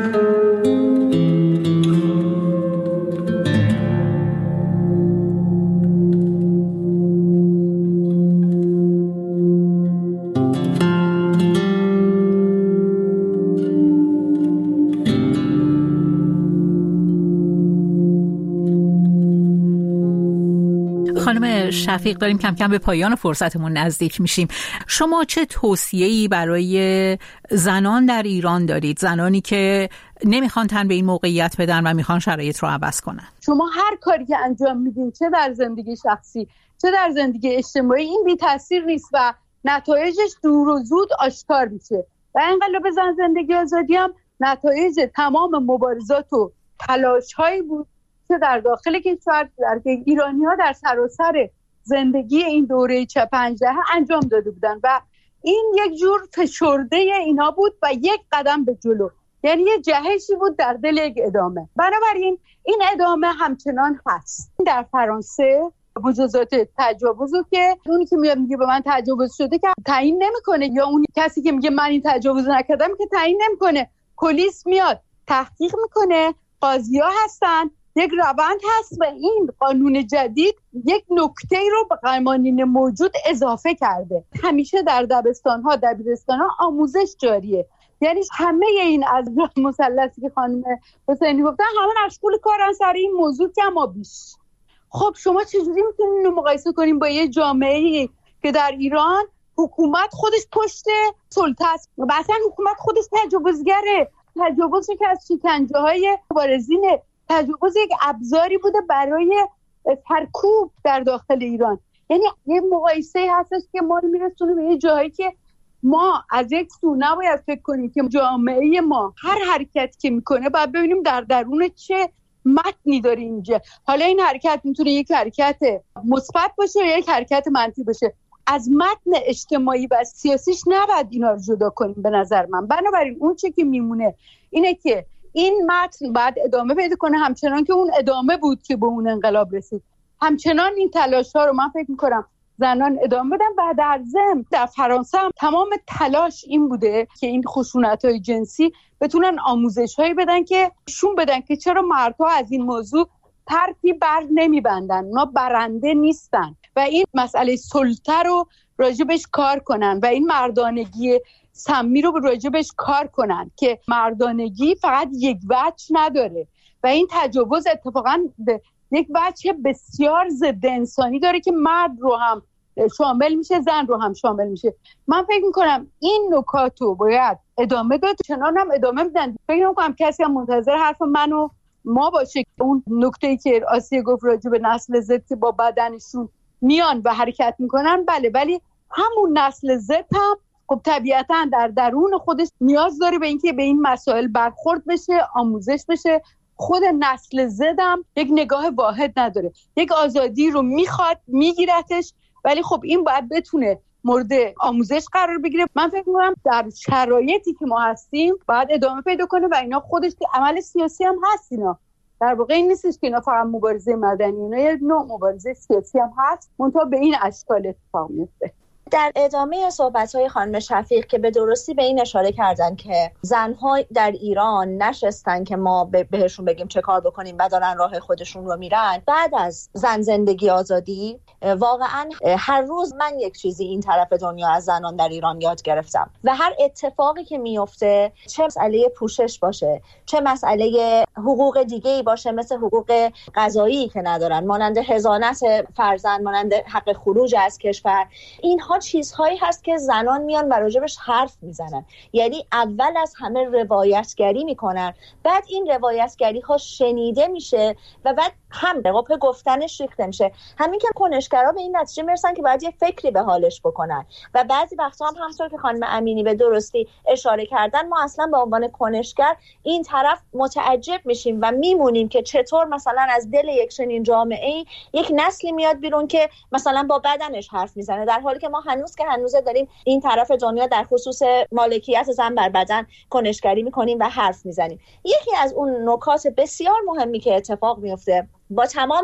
خانم شفیق، داریم کم کم به پایان فرصتمون نزدیک میشیم. شما چه توصیه‌ای برای زنان در ایران دارید؟ زنانی که نمیخوان تن به این موقعیت بدن و میخوان شرایط رو عوض کنن. شما هر کاری که انجام میدین، چه در زندگی شخصی چه در زندگی اجتماعی، این بی تاثیر نیست و نتایجش دور و زود آشکار میشه. و انقلاب زن زندگی آزادی هم نتایج تمام مبارزات و تلاش‌هایی بود که در داخل کشور در ایرانی‌ها در سراسر زندگی این دوره 5 دهه انجام داده بودن و این یک جور فشرده اینا بود و یک قدم به جلو، یعنی یه جهشی بود در دل یک ادامه. بنابراین این ادامه همچنان هست. در فرانسه مجازات تجاوز رو که اونی که میاد میگه به من تجاوز شده که تعیین نمیکنه، یا اون کسی که میگه من این تجاوز نکردم که تعیین نمیکنه، پلیس میاد تحقیق میکنه، قاضی‌ها هستن، یک روند هست و این قانون جدید یک نکته رو به قوانین موجود اضافه کرده. همیشه در دبستان‌ها، دبیرستان‌ها آموزش جاریه، یعنی همه این از مثلثی که خانم حسینی گفتن همه مشغول کارن سر این موضوع کما بیش. خب شما چجوری میتونید اینو مقایسه کنیم با یه جامعه‌ای که در ایران حکومت خودش پشت سلطه است و اصلا حکومت خودش تجاوزگره؟ تجاوز که از شکنجه‌های مبارزینه، تجاوز یک ابزاری بوده برای سرکوب در داخل ایران. یعنی یه مقایسه هستش که ما رو میرسونه به یه جایی که ما از یک سو نباید فکر کنیم که جامعه ما هر حرکتی که میکنه باید ببینیم در درون چه متنی داره اینجا. حالا این حرکت میتونه یک حرکت مثبت باشه یا یک حرکت منفی باشه. از متن اجتماعی و سیاسیش نباید اینا رو جدا کنیم به نظر من. بنابراین اون چه که میمونه اینه که این متن باید ادامه پیدا کنه، همچنان که اون ادامه بود که به اون انقلاب رسید. همچنان این تلاش‌ها رو من فکر می‌کنم زنان ادامه بدن و در ضمن در فرانسه هم تمام تلاش این بوده که این خشونت‌های جنسی بتونن آموزش‌هایی بدن که نشون بدن که چرا مردها از این موضوع طرفی بر نمی‌بندن، اونا برنده نیستن و این مسئله سلطه رو راجبش کار کنن و این مردانگی سمی رو راجبش کار کنن که مردانگی فقط یک وجه نداره و این تجاوز اتفاقا یک وجه بسیار ضد انسانی داره که مرد رو هم شامل میشه، زن رو هم شامل میشه. من فکر میکنم این نکات رو باید ادامه داد، چنان هم ادامه میدن. فکر نمیکنم کسی هم منتظر حرف من و ما باشه. اون نکته‌ای که آسیه گفت راجع به نسل زد که با بدنشون میان و حرکت میکنن، بله، ولی همون نسل زد هم خب طبیعتاً در درون خودش نیاز داره به اینکه به این مسائل برخورد بشه، آموزش بشه. خود نسل زدم یک نگاه واحد نداره، یک آزادی رو میخواد، میگیرتش، ولی خب این باید بتونه مورد آموزش قرار بگیره. من فکر می‌کنم در شرایطی که ما هستیم باید ادامه پیدا کنه و اینا خودش که عمل سیاسی هم هست. اینا در واقع این نیستش که اینا فقط مبارزه مدنی، اینا یه نوع مبارزه سیاسی هم هست، منتها به این اشکال اتفاق میفته. در ادامه صحبت‌های خانم شفیق که به درستی به این اشاره کردن که زن‌ها در ایران نشستن که ما بهشون بگیم چه کار بکنیم و دارن راه خودشون رو میرن. بعد از زن زندگی آزادی واقعا هر روز من یک چیزی این طرف دنیا از زنان در ایران یاد گرفتم و هر اتفاقی که میفته، چه مسئله پوشش باشه، چه مسئله حقوق دیگه‌ای باشه مثل حقوق قضایی که ندارن، مانند حضانت فرزند، مانند حق خروج از کشور، اینها چیزهایی هست که زنان میان و راجبش حرف میزنن. یعنی اول از همه روایتگری میکنن، بعد این روایتگری ها شنیده میشه و بعد هم به قوه گفتنش ریخته میشه. همین که کنشگرا به این نتیجه میرسن که باید یه فکری به حالش بکنن و بعضی وقتا هم همونطور که خانم امینی به درستی اشاره کردن، ما اصلا به عنوان کنشگر این طرف متعجب میشیم و میمونیم که چطور مثلا از دل یک چنین جامعه‌ای یک نسلی میاد بیرون که مثلا با بدنش حرف میزنه، در حالی که ما هنوز داریم این طرف دنیا در خصوص مالکیت زن بر بدن کنشگری میکنیم و حرف میزنیم. یکی از اون نکات بسیار مهمی که اتفاق میفته با تمام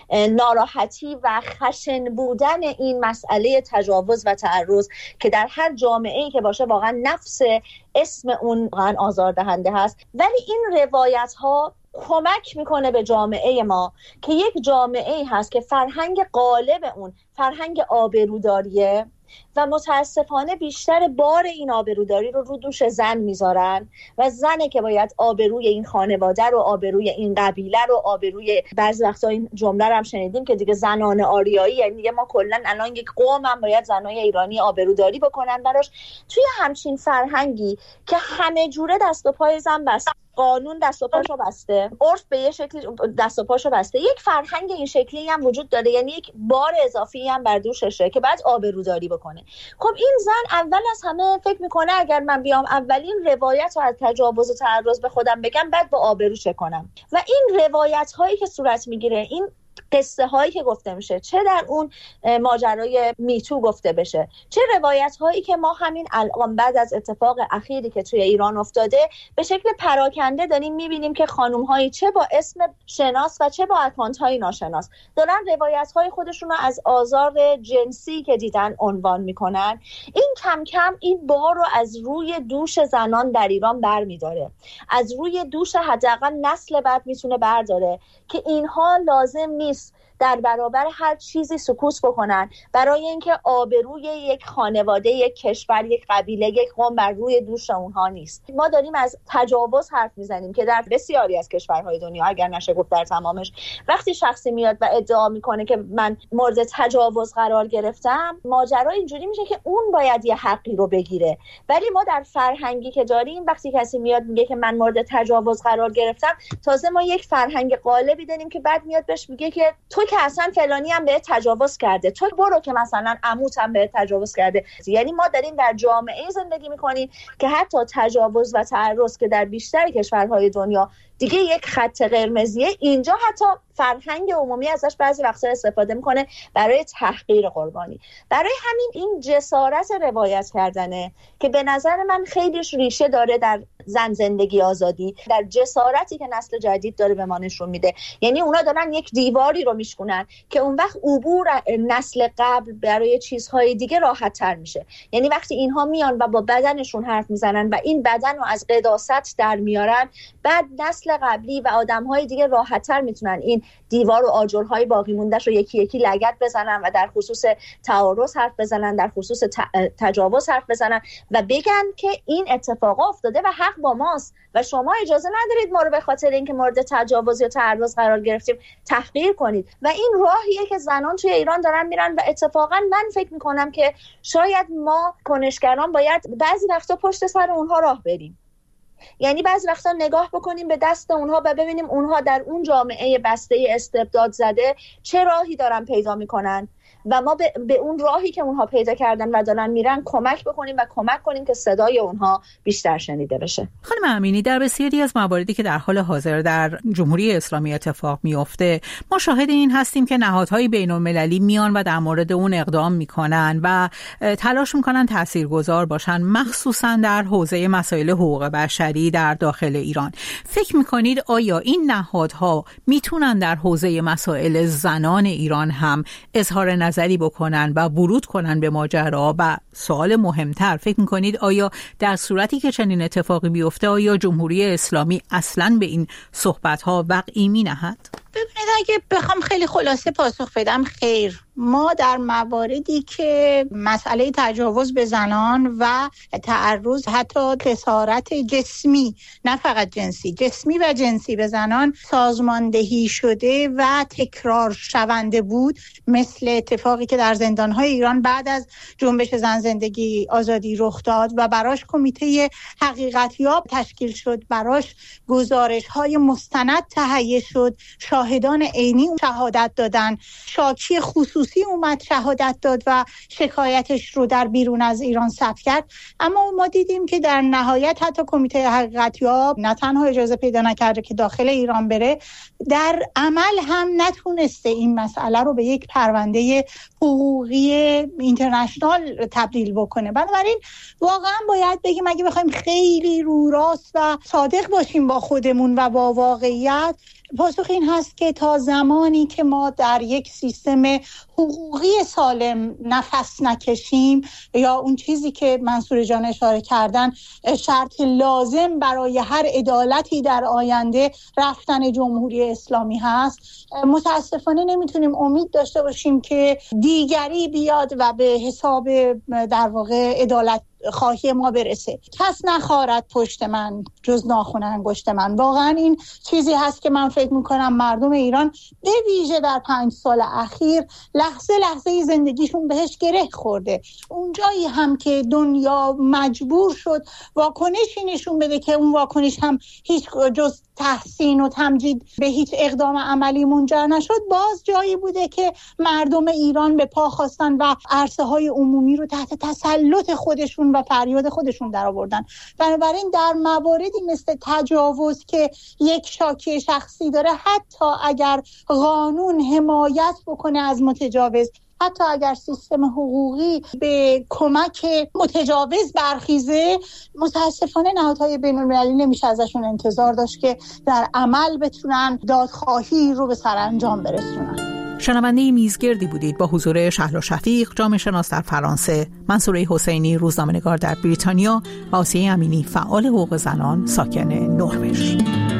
ناراحتی و خشن بودن این مسئله تجاوز و تعرض که در هر جامعه‌ای که باشه واقعا نفس اسم اون واقعا آزاردهنده هست، ولی این روایت ها کمک میکنه به جامعه ما که یک جامعه‌ای هست که فرهنگ غالب اون فرهنگ آبروداریه و متاسفانه بیشتر بار این آبروداری رو دوش زن میذارن و زنه که باید آبروی این خانواده رو، آبروی این قبیله رو، آبروی بعضی وقتا این جمله رو هم شنیدیم که دیگه زنان آریایی، یعنی دیگه ما کلا الان یک قوم هم باید زنای ایرانی آبروداری بکنن براش. توی همچین فرهنگی که همه جوره دست و پای زن بسته، قانون دست و پاشو بسته، عرف به یه شکلی دست و پاشو بسته، یک فرهنگ این شکلی هم وجود داره، یعنی یک بار اضافی هم بر دوششه که بعد آبروداری بکنه. خب این زن اول از همه فکر میکنه اگر من بیام اولین روایت رو از تجاوز و تعرض به خودم بگم بعد با آبرو چه کنم. و این روایت هایی که صورت میگیره، این قصه هایی که گفته میشه، چه در اون ماجرای میتو گفته بشه، چه روایت هایی که ما همین الان بعد از اتفاق اخیری که توی ایران افتاده به شکل پراکنده داریم میبینیم که خانم هایی چه با اسم شناس و چه با اکانت های ناشناس دارن روایت های خودشون رو از آزار جنسی که دیدن عنوان میکنن. این کم کم این بار رو از روی دوش زنان در ایران برمیداره، از روی دوش حداقل نسل بعد میتونه برداره که اینها لازم نیست در برابر هر چیزی سکوت بکنن برای اینکه آبروی یک خانواده، یک کشور، یک قبیله، یک قوم بر روی دوش اونها نیست. ما داریم از تجاوز حرف میزنیم که در بسیاری از کشورهای دنیا، اگر نشه گفت در تمامش، وقتی شخصی میاد و ادعا میکنه که من مورد تجاوز قرار گرفتم، ماجرا اینجوری میشه که اون باید یه حقی رو بگیره. ولی ما در فرهنگی که داریم، وقتی کسی میاد میگه که من مورد تجاوز قرار گرفتم، تازه ما یک فرهنگ غالبی داریم که بعد میاد بهش میگه که تو که اصلا فلانی هم بهت تجاوز کرده، تو برو که مثلا عموت هم بهت تجاوز کرده. یعنی ما داریم در جامعه زندگی میکنیم که حتی تجاوز و تعرض که در بیشتر کشورهای دنیا دیگه یک خط قرمزیه، اینجا حتی فرهنگ عمومی ازش بعضی وقتا استفاده میکنه برای تحقیر قربانی. برای همین این جسارت روایت کردنه که به نظر من خیلیش ریشه داره در زن زندگی آزادی، در جسارتی که نسل جدید داره به ما نشون میده. یعنی اونا دارن یک دیواری رو میشکنن که اون وقت عبور نسل قبل برای چیزهای دیگه راحت تر میشه. یعنی وقتی اینها میان و با بدنشون حرف میزنن و این بدن رو از قداست در میارن، بعد نسل قبلی و آدمهای دیگه راحت تر میتونن این دیوار و آجرهای باقی مونده‌اش رو یکی یکی لگد بزنن و در خصوص تعارض حرف بزنن، در خصوص تجاوز حرف بزنن و بگن که این اتفاق افتاده و حق با ماست و شما اجازه ندارید ما رو به خاطر اینکه مورد تجاوز یا تعرض قرار گرفتیم تحقیر کنید. و این راهیه که زنان توی ایران دارن میرن و اتفاقا من فکر میکنم که شاید ما کنشگران باید بعضی وقتا پشت سر اونها راه بریم. یعنی بعضی وقتا نگاه بکنیم به دست اونها و ببینیم اونها در اون جامعه بسته استبداد زده چه راهی دارن پیدا میکنن و ما به اون راهی که اونها پیدا کردن و دارن میرن کمک بکنیم و کمک کنیم که صدای اونها بیشتر شنیده بشه. خانم امینی، در بسیاری از مواردی که در حال حاضر در جمهوری اسلامی اتفاق میفته، ما شاهد این هستیم که نهادهای بین‌المللی میان و در مورد اون اقدام میکنن و تلاش میکنن تاثیرگذار باشن، مخصوصا در حوزه مسائل حقوق بشری در داخل ایران. فکر میکنید آیا این نهادها میتونن در حوزه مسائل زنان ایران هم اظهار اظهار نظری بکنن و ورود کنن به ماجرا. و سوال مهمتر، فکر میکنید آیا در صورتی که چنین اتفاقی بیفته آیا جمهوری اسلامی اصلاً به این صحبت‌ها وقعی می‌نهد؟ ببینید، اگه بخوام خیلی خلاصه پاسخ بدم، خیر. ما در مواردی که مسئله تجاوز به زنان و تعرض، حتی خسارت جسمی، نه فقط جنسی، جسمی و جنسی به زنان سازماندهی شده و تکرار شونده بود، مثل اتفاقی که در زندان‌های ایران بعد از جنبش زن زندگی آزادی رخ داد و براش کمیته حقیقتیاب تشکیل شد، براش گزارش‌های مستند تهیه شد، شاهدان عینی شهادت دادن، شاکی خصوصی اومد شهادت داد و شکایتش رو در بیرون از ایران ثبت کرد. اما ما دیدیم که در نهایت حتی کمیته حقیقتیاب نه تنها اجازه پیدا نکرده که داخل ایران بره، در عمل هم نتونسته این مسئله رو به یک پرونده حقوقی اینترنشنال تبدیل بکنه. بنابراین واقعا باید بگیم اگه بخوایم خیلی رو راست و صادق باشیم با خودمون و با واقعیت، پاسخ این هست که تا زمانی که ما در یک سیستم حقوقی سالم نفس نکشیم، یا اون چیزی که منصور جان اشاره کردن شرط لازم برای هر عدالتی در آینده رفتن جمهوری اسلامی هست، متاسفانه نمیتونیم امید داشته باشیم که دیگری بیاد و به حساب در واقع عدالت خواهی ما برسه. کس نخارد پشت من جز ناخن انگشت من. واقعا این چیزی هست که من فکر میکنم مردم ایران به ویژه در 5 سال اخیر لحظه لحظه زندگیشون بهش گره خورده. اونجایی هم که دنیا مجبور شد واکنشی نشون بده که اون واکنش هم هیچ جز تحسین و تمجید به هیچ اقدام عملی منجر نشد، باز جایی بوده که مردم ایران به پا خواستن و عرصه های عمومی رو تحت تسلط خودشون و فریاد خودشون در آوردن. بنابراین در مواردی مثل تجاوز که یک شاکی شخصی داره، حتی اگر قانون حمایت بکنه از متجاوز، حتی اگر سیستم حقوقی به کمک متجاوز برخیزه، متاسفانه نهادهای بین‌المللی نمیشه ازشون انتظار داشت که در عمل بتونن دادخواهی رو به سرانجام برسونن. شنونده میزگردی بودید با حضور شهلا شفیق، جامعه شناس در فرانسه، منصوره حسینی، روزنامه‌نگار در بریتانیا و آسیه امینی، فعال حقوق زنان ساکن نروژ.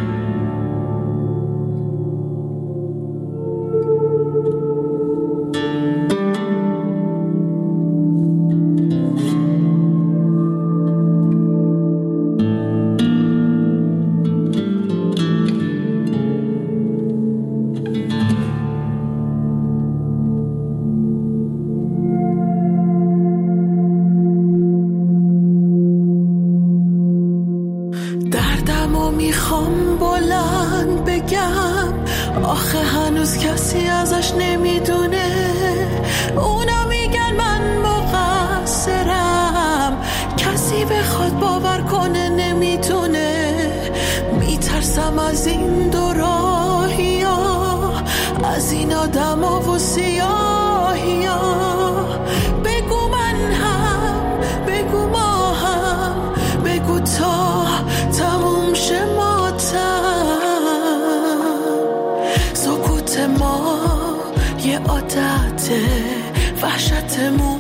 میخوام بلند بگم، آخه هنوز کسی ازش نمیدونه. اونا میگن من مقصرم، کسی بخواد باور کنه نمیتونه. میترسم از این دو راهیا، از این آدما و سیاهیا. بگو من هم، بگو ما هم، بگو تا تموم شه ماتم. سکوت ما یه عادته، وحشتمون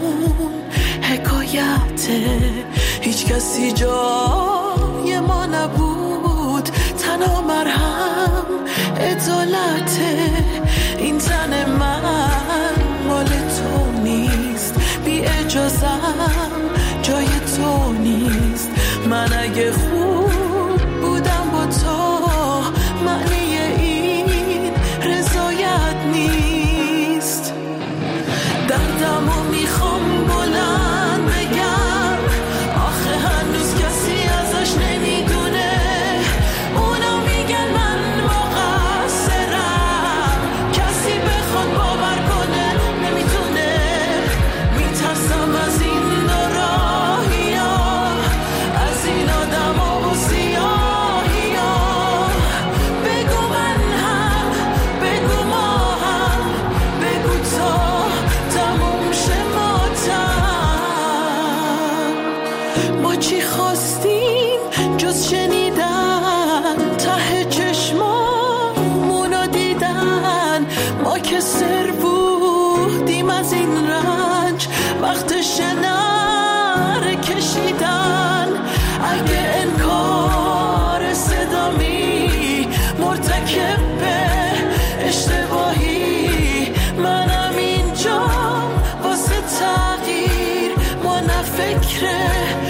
حکایته. هیچ کسی جای ما نبود، تنها مرهم عدالته. این تن من مال تو نیست، بی اجازم جای تو نیست. من اگه خوب بودم با تو، معنی این رضایت نیست. دردمو میخوام بلند بگم، آخه هنوز کسی ازش نمیدونه. اونا میگن من مقصرم، کسی بخواد باور کنه نمیتونه. میترسم از این دو راهیا، از این آدما و سیاهیا. بگو من هم، بگو ما هم، بگو تا تموم شه ماتم. ما چی خواستیم جز شنیدن، ته چشمامونو دیدن. ما که سر بودیم بریم از این رنج، وقت شنر کشیدن. اگه انکار صدامی مرتکب به اشتباهی، منم اینجا واسه تغییر، ما نه فکر